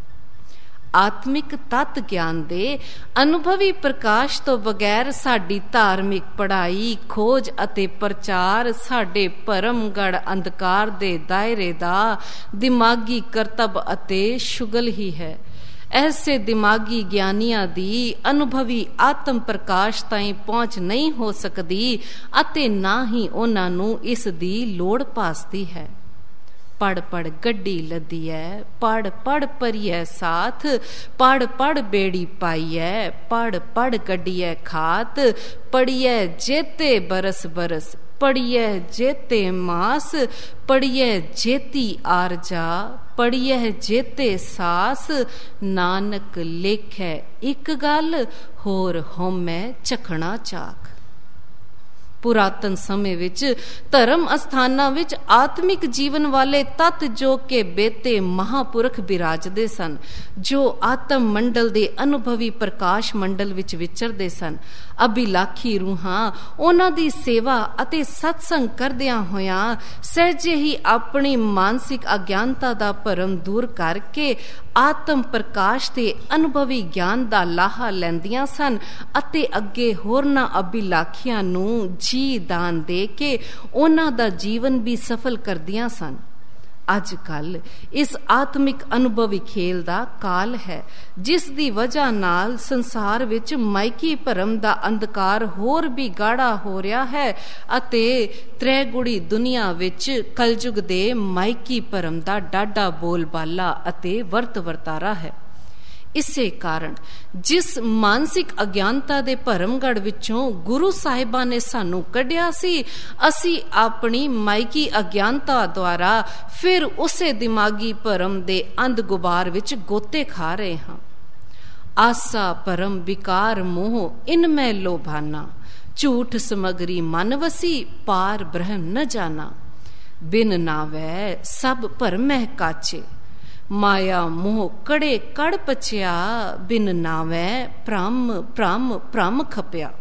ਆਤਮਿਕ ਤੱਤ ਗਿਆਨ ਦੇ ਅਨੁਭਵੀ ਪ੍ਰਕਾਸ਼ ਤੋਂ ਬਗੈਰ ਸਾਡੀ ਧਾਰਮਿਕ ਪੜ੍ਹਾਈ, ਖੋਜ ਅਤੇ ਪ੍ਰਚਾਰ ਸਾਡੇ ਭਰਮਗੜ ਅੰਧਕਾਰ ਦੇ ਦਾਇਰੇ ਦਾ ਦਿਮਾਗੀ ਕਰਤੱਵ ਅਤੇ ਸ਼ੁਗਲ ਹੀ ਹੈ। ਐਸੇ ਦਿਮਾਗੀ ਗਿਆਨੀਆਂ ਦੀ ਅਨੁਭਵੀ ਆਤਮ ਪ੍ਰਕਾਸ਼ ਤਾਈਂ ਪਹੁੰਚ ਨਹੀਂ ਹੋ ਸਕਦੀ ਅਤੇ ਨਾ ਹੀ ਉਹਨਾਂ ਨੂੰ ਇਸ ਦੀ ਲੋੜ ਭਾਸਦੀ ਹੈ। ਪੜ ਪੜ ਗੱਡੀ ਲੱਦੀਐ, ਪੜ ਪੜ ਪਰੀਐ ਸਾਥ, ਪੜ ਪੜ ਬੇੜੀ ਪਾਈਐ, ਪੜ ਪੜ ਗੱਡੀਐ ਖਾਤ, ਪੜੀਐ ਜੇਤੇ ਬਰਸ ਬਰਸ, ਪੜੀਐ ਜੇਤੇ ਮਾਸ, ਪੜੀਐ ਜੇਤੀ ਆਰਜਾ, ਪੜੀਐ ਜੇਤੇ ਸਾਸ, ਨਾਨਕ ਲੇਖੈ ਇੱਕ ਗੱਲ, ਹੋਰ ਹਉਮੈ ਚਖਣਾ ਚਾਕ। ਪੁਰਾਤਨ ਸਮੇਂ ਵਿੱਚ ਧਰਮ ਅਸਥਾਨਾਂ ਵਿੱਚ ਆਤਮਿਕ ਜੀਵਨ ਵਾਲੇ ਤੱਤ ਜੋ ਕਿ ਬੇਤੇ ਮਹਾਪੁਰਖ ਬਿਰਾਜਦੇ ਸਨ, ਜੋ ਆਤਮ ਮੰਡਲ ਦੇ ਅਨੁਭਵੀ ਪ੍ਰਕਾਸ਼ ਮੰਡਲ ਵਿੱਚ ਵਿਚਰਦੇ ਸਨ। ਅਭਿਲਾਖੀ ਰੂਹਾਂ ਉਹਨਾਂ ਦੀ ਸੇਵਾ ਅਤੇ ਸਤਸੰਗ ਕਰਦਿਆਂ ਹੋਇਆਂ ਸਹਿਜੇ ਹੀ ਆਪਣੀ ਮਾਨਸਿਕ ਅਗਿਆਨਤਾ ਦਾ ਭਰਮ ਦੂਰ ਕਰਕੇ ਆਤਮ ਪ੍ਰਕਾਸ਼ ਤੇ ਅਨੁਭਵੀ ਗਿਆਨ ਦਾ ਲਾਹਾ ਲੈਂਦੀਆਂ ਸਨ ਅਤੇ ਅੱਗੇ ਹੋਰਨਾਂ ਅਭਿਲਾਖੀਆਂ ਨੂੰ ਜੀ ਦਾਨ ਦੇ ਕੇ ਉਹਨਾਂ ਦਾ ਜੀਵਨ ਵੀ ਸਫਲ ਕਰਦੀਆਂ ਸਨ। ਅੱਜ ਕੱਲ ਇਸ ਆਤਮਿਕ ਅਨੁਭਵੀ ਖੇਲ ਦਾ ਕਾਲ ਹੈ, ਜਿਸ ਦੀ ਵਜ੍ਹਾ ਨਾਲ ਸੰਸਾਰ ਵਿੱਚ ਮਾਇਕੀ ਭਰਮ ਦਾ ਅੰਧਕਾਰ ਹੋਰ ਵੀ ਗਾੜਾ ਹੋ ਰਿਹਾ ਹੈ ਅਤੇ ਤ੍ਰੈਗੁੜੀ ਦੁਨੀਆ ਵਿੱਚ ਕਲਯੁਗ ਦੇ ਮਾਇਕੀ ਭਰਮ ਦਾ ਡਾਢਾ ਬੋਲਬਾਲਾ ਅਤੇ ਵਰਤ ਵਰਤਾਰਾ ਹੈ। ਇਸੇ ਕਾਰਨ ਜਿਸ ਮਾਨਸਿਕ ਅਗਿਆਨਤਾ ਦੇ ਭਰਮਗੜ ਵਿੱਚੋਂ ਗੁਰੂ ਸਾਹਿਬਾਂ ਨੇ ਸਾਨੂੰ ਕੱਢਿਆ ਸੀ, ਅਸੀਂ ਆਪਣੀ ਮਾਇਕੀ ਅਗਿਆਨਤਾ ਦੁਆਰਾ ਫਿਰ ਉਸੇ ਦਿਮਾਗੀ ਭਰਮ ਦੇ ਅੰਧ ਗੁਬਾਰ ਵਿੱਚ ਗੋਤੇ ਖਾ ਰਹੇ ਹਾਂ। ਆਸਾ ਭਰਮ ਵਿਕਾਰ ਮੋਹ ਇਨ ਮੈਂ ਲੋਭਾਨਾ, ਝੂਠ ਸਮਗਰੀ ਮਨ ਵਸੀ ਪਾਰ ਬ੍ਰਹਮ ਨ ਜਾਣਾ। ਬਿਨ ਨਾਵੈ ਸਭ ਭਰਮਹਿ ਕਾਚੇ, ਮਾਇਆ ਮੋਹ ਕੜੇ ਕੜ ਪਚਿਆ, ਬਿਨ ਨਾਵੈ ਭ੍ਰਮ ਭ੍ਰਮ ਭ੍ਰਮ ਖਪਿਆ।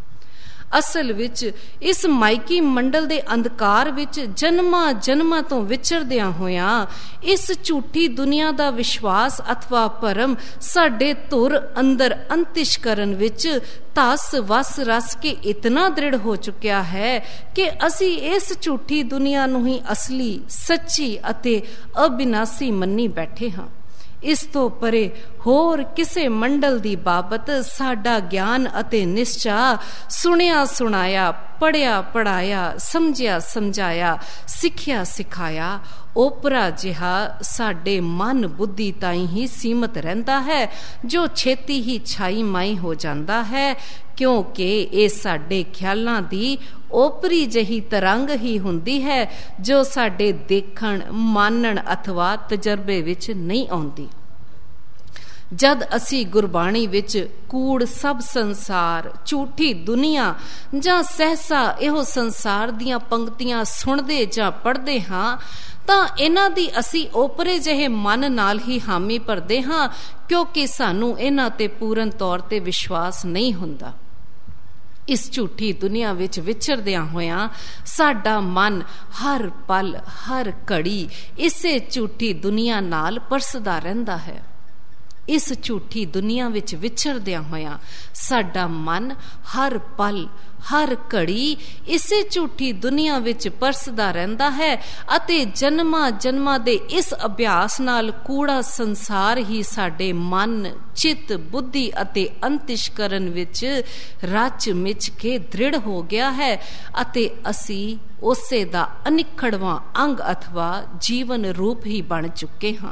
ਅਸਲ ਵਿੱਚ ਇਸ ਮਾਇਕੀ ਮੰਡਲ ਦੇ ਅੰਧਕਾਰ ਵਿੱਚ ਜਨਮਾਂ ਜਨਮਾਂ ਤੋਂ ਵਿਚਰਦਿਆਂ ਹੋਇਆਂ ਇਸ ਝੂਠੀ ਦੁਨੀਆ ਦਾ ਵਿਸ਼ਵਾਸ ਅਥਵਾ ਭਰਮ ਸਾਡੇ ਧੁਰ ਅੰਦਰ ਅੰਤਿਸ਼ ਕਰਨ ਵਿੱਚ ਧਸ ਵਸ ਰਸ ਕੇ ਇਤਨਾ ਦ੍ਰਿੜ ਹੋ ਚੁੱਕਿਆ ਹੈ ਕਿ ਅਸੀਂ ਇਸ ਝੂਠੀ ਦੁਨੀਆ ਨੂੰ ਹੀ ਅਸਲੀ, ਸੱਚੀ ਅਤੇ ਅਬਿਨਾਸੀ ਮੰਨੀ ਬੈਠੇ ਹਾਂ। ਇਸ ਤੋਂ ਪਰੇ ਹੋਰ ਕਿਸੇ ਮੰਡਲ ਦੀ ਬਾਬਤ ਸਾਡਾ ਗਿਆਨ ਅਤੇ ਨਿਸ਼ਚਾ ਸੁਣਿਆ ਸੁਣਾਇਆ, ਪੜਿਆ ਪੜਾਇਆ, ਸਮਝਿਆ ਸਮਝਾਇਆ, ਸਿੱਖਿਆ ਸਿਖਾਇਆ ਓਪਰਾ ਜਿਹਾ ਸਾਡੇ ਮਨ ਬੁੱਧੀ ਤਾਈਂ ਹੀ ਸੀਮਤ ਰਹਿੰਦਾ ਹੈ, ਜੋ ਛੇਤੀ ਹੀ ਛਾਈ ਮਾਈ ਹੋ ਜਾਂਦਾ ਹੈ, ਕਿਉਂਕਿ ਇਹ ਸਾਡੇ ਖਿਆਲਾਂ ਦੀ ਓਪਰੀ ਜਿਹੀ ਤਰੰਗ ਹੀ ਹੁੰਦੀ ਹੈ ਜੋ ਸਾਡੇ ਦੇਖਣ, ਮਾਨਣ ਅਥਵਾ ਤਜਰਬੇ ਵਿੱਚ ਨਹੀਂ ਆਉਂਦੀ। ਜਦ ਅਸੀਂ ਗੁਰਬਾਣੀ ਵਿੱਚ ਕੂੜ ਸਭ ਸੰਸਾਰ, ਝੂਠੀ ਦੁਨੀਆ ਜਾਂ ਸਹਿਸਾ ਇਹੋ ਸੰਸਾਰ ਦੀਆਂ ਪੰਕਤੀਆਂ ਸੁਣਦੇ ਜਾਂ ਪੜ੍ਹਦੇ ਹਾਂ ਤਾਂ ਇਹਨਾਂ ਦੀ ਅਸੀਂ ਓਪਰੇ ਜਿਹੇ ਮਨ ਨਾਲ ਹੀ ਹਾਮੀ ਭਰਦੇ ਹਾਂ, ਕਿਉਂਕਿ ਸਾਨੂੰ ਇਹਨਾਂ ਤੇ ਪੂਰਨ ਤੌਰ ਤੇ ਵਿਸ਼ਵਾਸ ਨਹੀਂ ਹੁੰਦਾ। ਇਸ ਝੂਠੀ ਦੁਨੀਆ ਵਿੱਚ ਵਿਚਰਦਿਆਂ ਹੋਇਆਂ ਸਾਡਾ ਮਨ ਹਰ ਪਲ ਹਰ ਘੜੀ ਇਸੇ ਝੂਠੀ ਦੁਨੀਆ ਨਾਲ ਪਰਸਦਾ ਰਹਿੰਦਾ ਹੈ। ਇਸ ਝੂਠੀ ਦੁਨੀਆ ਵਿੱਚ ਵਿਚਰਦਿਆਂ ਹੋਇਆਂ ਸਾਡਾ ਮਨ ਹਰ ਪਲ ਹਰ ਘੜੀ ਇਸੇ ਝੂਠੀ ਦੁਨੀਆ ਵਿੱਚ ਪਰਸਦਾ ਰਹਿੰਦਾ ਹੈ ਅਤੇ ਜਨਮਾਂ ਜਨਮਾਂ ਦੇ ਇਸ ਅਭਿਆਸ ਨਾਲ ਕੂੜਾ ਸੰਸਾਰ ਹੀ ਸਾਡੇ ਮਨ, ਚਿੱਤ, ਬੁੱਧੀ ਅਤੇ ਅੰਤਿਸ਼ਕਰਨ ਵਿੱਚ ਰਚ ਮਿਚ ਕੇ ਦ੍ਰਿੜ ਹੋ ਗਿਆ ਹੈ ਅਤੇ ਅਸੀਂ ਉਸੇ ਦਾ ਅਨਿਖੜਵਾਂ ਅੰਗ ਅਥਵਾ ਜੀਵਨ ਰੂਪ ਹੀ ਬਣ ਚੁੱਕੇ ਹਾਂ।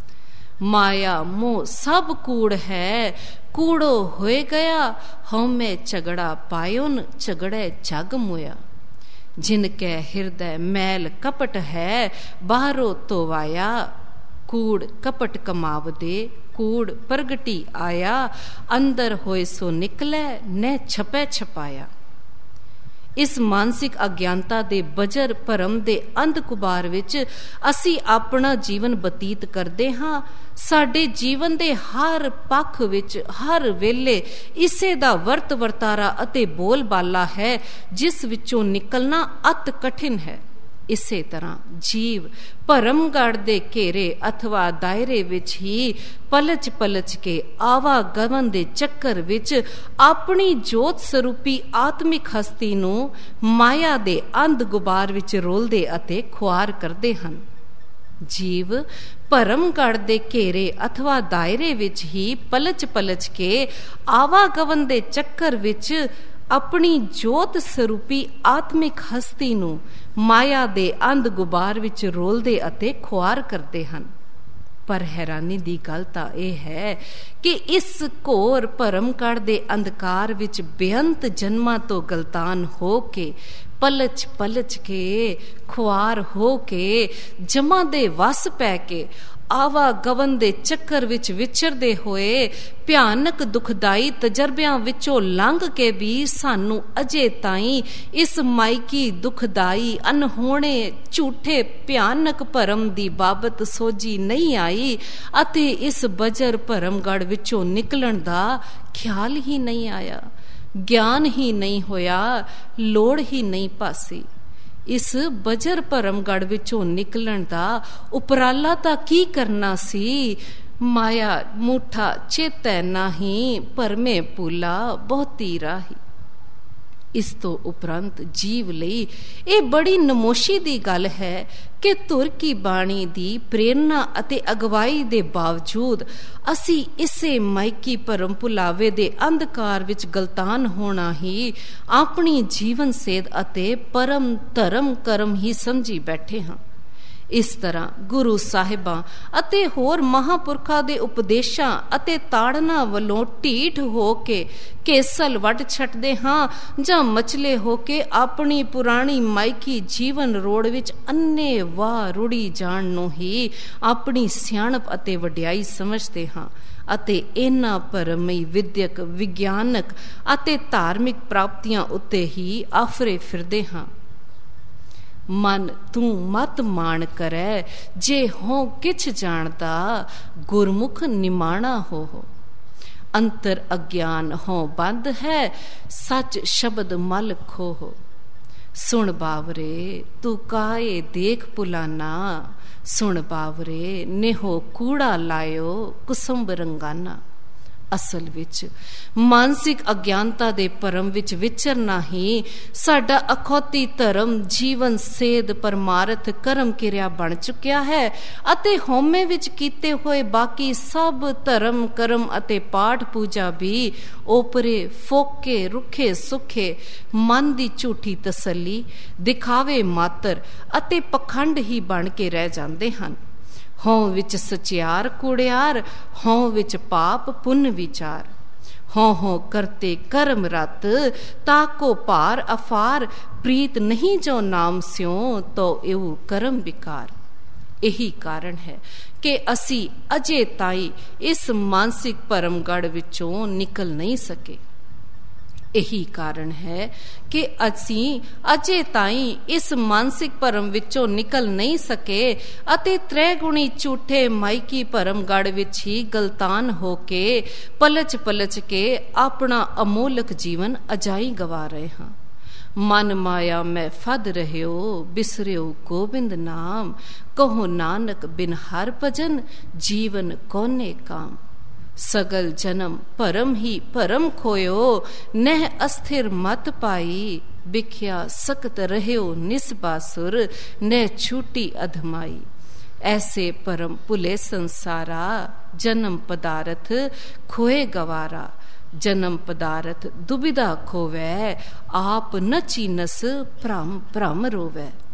ਮਾਇਆ ਮੋਹ ਸਭ ਕੂੜ ਹੈ, ਕੂੜੋ ਹੋਏ ਗਿਆ, ਹਉਮੈ ਝਗੜਾ ਪਾਇਓਨ, ਝਗੜੇ ਜਗ ਮੋਇਆ। ਜਿਨ ਕੈ ਹਿਰਦੈ ਮੈਲ ਕਪਟ ਹੈ, ਬਾਹਰੋਂ ਧੋਵਾਇਆ, ਕੂੜ ਕਪਟ ਕਮਾਵਦੇ, ਕੂੜ ਪ੍ਰਗਟੀ ਆਇਆ, ਅੰਦਰ ਹੋਏ ਸੋ ਨਿਕਲੇ, ਨੈ ਛਪੈ ਛਪਾਇਆ। ਇਸ ਮਾਨਸਿਕ ਅਗਿਆਨਤਾ ਦੇ ਬਜਰ ਭਰਮ ਦੇ ਅੰਧ ਕੁਬਾਰ ਵਿੱਚ ਅਸੀਂ ਆਪਣਾ ਜੀਵਨ ਬਤੀਤ ਕਰਦੇ ਹਾਂ। ਸਾਡੇ ਜੀਵਨ ਦੇ ਹਰ ਪੱਖ ਵਿੱਚ ਹਰ ਵੇਲੇ ਇਸੇ ਦਾ ਵਰਤ ਵਰਤਾਰਾ ਅਤੇ ਬੋਲ ਬਾਲਾ ਹੈ, ਜਿਸ ਵਿੱਚੋਂ ਨਿਕਲਣਾ ਅਤ ਕਠਿਨ ਹੈ। ਇਸੇ ਤਰ੍ਹਾਂ ਜੀਵ ਭਰਮਗੜ ਦੇ ਘੇਰੇ ਅਥਵਾ ਦਾਇਰੇ ਵਿੱਚ ਹੀ ਪਲਚ ਪਲਚ ਕੇ ਆਵਾਗਮਨ ਦੇ ਚੱਕਰ ਵਿੱਚ ਆਪਣੀ ਜੋਤ ਸਰੂਪੀ ਆਤਮਿਕ ਹਸਤੀ ਨੂੰ ਮਾਇਆ ਦੇ ਅੰਧ ਗੁਬਾਰ ਵਿੱਚ ਰੋਲਦੇ ਅਤੇ ਖੁਆਰ ਕਰਦੇ ਹਨ। ਜੀਵ ਭਰਮਗੜ ਦੇ ਘੇਰੇ ਅਥਵਾ ਦਾਇਰੇ ਵਿੱਚ ਹੀ ਪਲਚ ਪਲਚ ਕੇ ਆਵਾਗਮਨ ਦੇ ਚੱਕਰ ਵਿੱਚ ਆਪਣੀ ਜੋਤ ਸਰੂਪੀ ਆਤਮਿਕ ਹਸਤੀ ਨੂੰ ਮਾਇਆ ਦੇ ਅੰਧ ਗੁਬਾਰ ਵਿੱਚ ਰੋਲਦੇ ਅਤੇ ਖੁਆਰ ਕਰਦੇ ਹਨ। ਪਰ ਹੈਰਾਨੀ ਦੀ ਗੱਲ ਤਾਂ ਇਹ ਹੈ ਕਿ ਇਸ ਘੋਰ ਭਰਮਗੜ ਦੇ ਅੰਧਕਾਰ ਵਿੱਚ ਬੇਅੰਤ ਜਨਮਾਂ ਤੋਂ ਗਲਤਾਨ ਹੋ ਕੇ, ਪਲਚ ਪਲਚ ਕੇ, ਖੁਆਰ ਹੋ ਕੇ, ਜਮਾਂ ਦੇ ਵਸ ਪੈ ਕੇ ਆਵਾਗਮਨ ਦੇ ਚੱਕਰ ਵਿੱਚ ਵਿਚਰਦੇ ਹੋਏ ਭਿਆਨਕ ਦੁਖਦਾਈ ਤਜਰਬਿਆਂ ਵਿੱਚੋਂ ਲੰਘ ਕੇ ਵੀ ਸਾਨੂੰ ਅਜੇ ਤਾਈਂ ਇਸ ਮਾਇਕੀ ਦੁਖਦਾਈ ਅਨਹੋਣੇ ਝੂਠੇ ਭਿਆਨਕ ਭਰਮ ਦੀ ਬਾਬਤ ਸੋਝੀ ਨਹੀਂ ਆਈ ਅਤੇ ਇਸ ਬਜਰ ਭਰਮਗੜ ਵਿੱਚੋਂ ਨਿਕਲਣ ਦਾ ਖਿਆਲ ਹੀ ਨਹੀਂ ਆਇਆ, ਗਿਆਨ ਹੀ ਨਹੀਂ ਹੋਇਆ, ਲੋੜ ਹੀ ਨਹੀਂ ਭਾਸੀ। ਇਸ ਬਜਰ ਭਰਮਗੜ ਵਿੱਚੋਂ ਨਿਕਲਣ ਦਾ ਉਪਰਾਲਾ ਤਾਂ ਕੀ ਕਰਨਾ ਸੀ? ਮਾਇਆ ਮੂਠਾ ਚੇਤੈ ਨਾਹੀਂ, ਭਰਮੇ ਭੂਲਾ ਬਹੁਤੀ ਰਾਹੀ। ਇਸ ਤੋਂ ਉਪਰੰਤ ਜੀਵ ਲਈ ਇਹ ਬੜੀ ਨਮੋਸ਼ੀ ਦੀ ਗੱਲ ਹੈ ਕਿ ਧੁਰ ਕੀ ਬਾਣੀ ਦੀ ਪ੍ਰੇਰਨਾ ਅਤੇ ਅਗਵਾਈ ਦੇ ਬਾਵਜੂਦ ਅਸੀਂ ਇਸੇ ਮਾਇਕੀ ਭਰਮ ਭੁਲਾਵੇ ਦੇ ਅੰਧਕਾਰ ਵਿੱਚ ਗਲਤਾਨ ਹੋਣਾ ਹੀ ਆਪਣੀ ਜੀਵਨ ਸੇਧ ਅਤੇ ਪਰਮ ਧਰਮ ਕਰਮ ਹੀ ਸਮਝੀ ਬੈਠੇ ਹਾਂ। ਇਸ ਤਰ੍ਹਾਂ ਗੁਰੂ ਸਾਹਿਬਾਂ ਅਤੇ ਹੋਰ ਮਹਾਂਪੁਰਖਾਂ ਦੇ ਉਪਦੇਸ਼ਾਂ ਅਤੇ ਤਾੜਨਾ ਵੱਲੋਂ ਢੀਠ ਹੋ ਕੇ ਕੇਸਲ ਵੱਢ ਛੱਡਦੇ ਹਾਂ ਜਾਂ ਮਚਲੇ ਹੋ ਕੇ ਆਪਣੀ ਪੁਰਾਣੀ ਮਾਇਕੀ ਜੀਵਨ ਰੋੜ ਵਿੱਚ ਅੰਨੇ ਵਾਹ ਰੁੜੀ ਜਾਣ ਨੂੰ ਹੀ ਆਪਣੀ ਸਿਆਣਪ ਅਤੇ ਵਡਿਆਈ ਸਮਝਦੇ ਹਾਂ ਅਤੇ ਇਹਨਾਂ ਭਰਮਈ ਵਿਦਿਅਕ, ਵਿਗਿਆਨਕ ਅਤੇ ਧਾਰਮਿਕ ਪ੍ਰਾਪਤੀਆਂ ਉੱਤੇ ਹੀ ਆਫਰੇ ਫਿਰਦੇ ਹਾਂ। ਮਨ ਤੂੰ ਮਤ ਮਾਣ ਕਰੈ, ਜੇ ਹੋ ਕਿਛ ਜਾਣਦਾ, ਗੁਰਮੁਖ ਨਿਮਾਣਾ ਹੋ ਹੋ। ਅੰਤਰ ਅਗਿਆਨ ਹੋ ਬੰਦ ਹੈ, ਸੱਚ ਸ਼ਬਦ ਮਲ ਖੋ ਹੋ। ਸੁਣ ਬਾਵਰੇ ਤੂੰ ਕਾਏ ਦੇਖ ਪੁਲਾਨਾ, ਸੁਣ ਬਾਵਰੇ ਨੇਹੋ ਕੂੜਾ ਲਾਇਓ ਕੁਸੁੰਬ ਰੰਗਾਨਾ। ਅਸਲ ਵਿੱਚ ਮਾਨਸਿਕ ਅਗਿਆਨਤਾ ਦੇ ਭਰਮ ਵਿੱਚ ਵਿਚਰਨਾ ਹੀ ਸਾਡਾ ਅਖੌਤੀ ਧਰਮ, ਜੀਵਨ ਸੇਧ, ਪਰਮਾਰਥ, ਕਰਮ ਕਿਰਿਆ ਬਣ ਚੁੱਕਿਆ ਹੈ ਅਤੇ ਹਉਮੈ ਵਿੱਚ ਕੀਤੇ ਹੋਏ ਬਾਕੀ ਸਭ ਧਰਮ, ਕਰਮ ਅਤੇ ਪਾਠ ਪੂਜਾ ਵੀ ਓਪਰੇ, ਫੋਕੇ, ਰੁੱਖੇ ਸੁੱਖੇ ਮਨ ਦੀ ਝੂਠੀ ਤਸੱਲੀ, ਦਿਖਾਵੇ ਮਾਤਰ ਅਤੇ ਪਖੰਡ ਹੀ ਬਣ ਕੇ ਰਹਿ ਜਾਂਦੇ ਹਨ। ਹੋਂ ਵਿੱਚ ਸਚਿਆਰ ਕੁੜਿਆਰ, ਹੋਂ ਵਿੱਚ ਪਾਪ ਪੁੰਨ ਵਿਚਾਰ। ਹੋਂ ਹੋਂ ਕਰਤੇ ਕਰਮ ਰਤ, ਤਾਕੋ ਭਾਰ ਅਫਾਰ, ਪ੍ਰੀਤ ਨਹੀਂ ਜੋ ਨਾਮ ਸਿਉ, ਤੋ ਇਉ ਕਰਮ ਵਿਕਾਰ। ਇਹੀ ਕਾਰਨ ਹੈ ਕਿ ਅਸੀਂ ਅਜੇ ਤਾਈਂ ਇਸ ਮਾਨਸਿਕ ਭਰਮਗੜ ਵਿੱਚੋਂ ਨਿਕਲ ਨਹੀਂ ਸਕੇ। ਇਹੀ ਕਾਰਨ ਹੈ ਕਿ ਅਸੀਂ ਅਜੇ ਤਾਈਂ ਇਸ ਮਾਨਸਿਕ ਭਰਮ ਵਿੱਚੋਂ ਨਿਕਲ ਨਹੀਂ ਸਕੇ ਅਤੇ ਤ੍ਰੈਗੁਣੀ ਝੂਠੇ ਮਾਇਕੀ ਭਰਮਗੜ ਵਿੱਚ ਹੀ ਗਲਤਾਨ ਹੋ ਕੇ ਪਲਚ ਪਲਚ ਕੇ ਆਪਣਾ ਅਮੋਲਕ ਜੀਵਨ ਅਜਾਈ ਗਵਾ ਰਹੇ ਹਾਂ। ਮਨ ਮਾਇਆ ਮੈਂ ਫਦ ਰਹਿਓ, ਬਿਸਰਿਓ ਗੋਬਿੰਦ ਨਾਮ, ਕਹੋ ਨਾਨਕ ਬਿਨ ਹਰ ਭਜਨ, ਜੀਵਨ ਕੋਨੇ ਕਾਮ। ਸਗਲ ਜਨਮ ਭਰਮ ਹੀ ਭਰਮ ਖੋਇਓ, ਨਹਿ ਅਸਥਿਰ ਮਤ ਪਾਈ, ਬਿਖਿਆ ਸਕਤ ਰਹਿਓ ਨਿਸਬਾਸੁਰ, ਨਹਿ ਛੂਟੀ ਅਧਮਾਈ। ਐਸੇ ਭਰਮ ਭੁਲੇ ਸੰਸਾਰਾ, ਜਨਮ ਪਦਾਰਥ ਖੋਏ ਗਵਾਰਾ। ਜਨਮ ਪਦਾਰਥ ਦੁਬਿਧਾ ਖੋਵੈ, ਆਪ ਨ ਚੀਨਸ ਭ੍ਰਮ ਭ੍ਰਮ ਰੋਵੈ।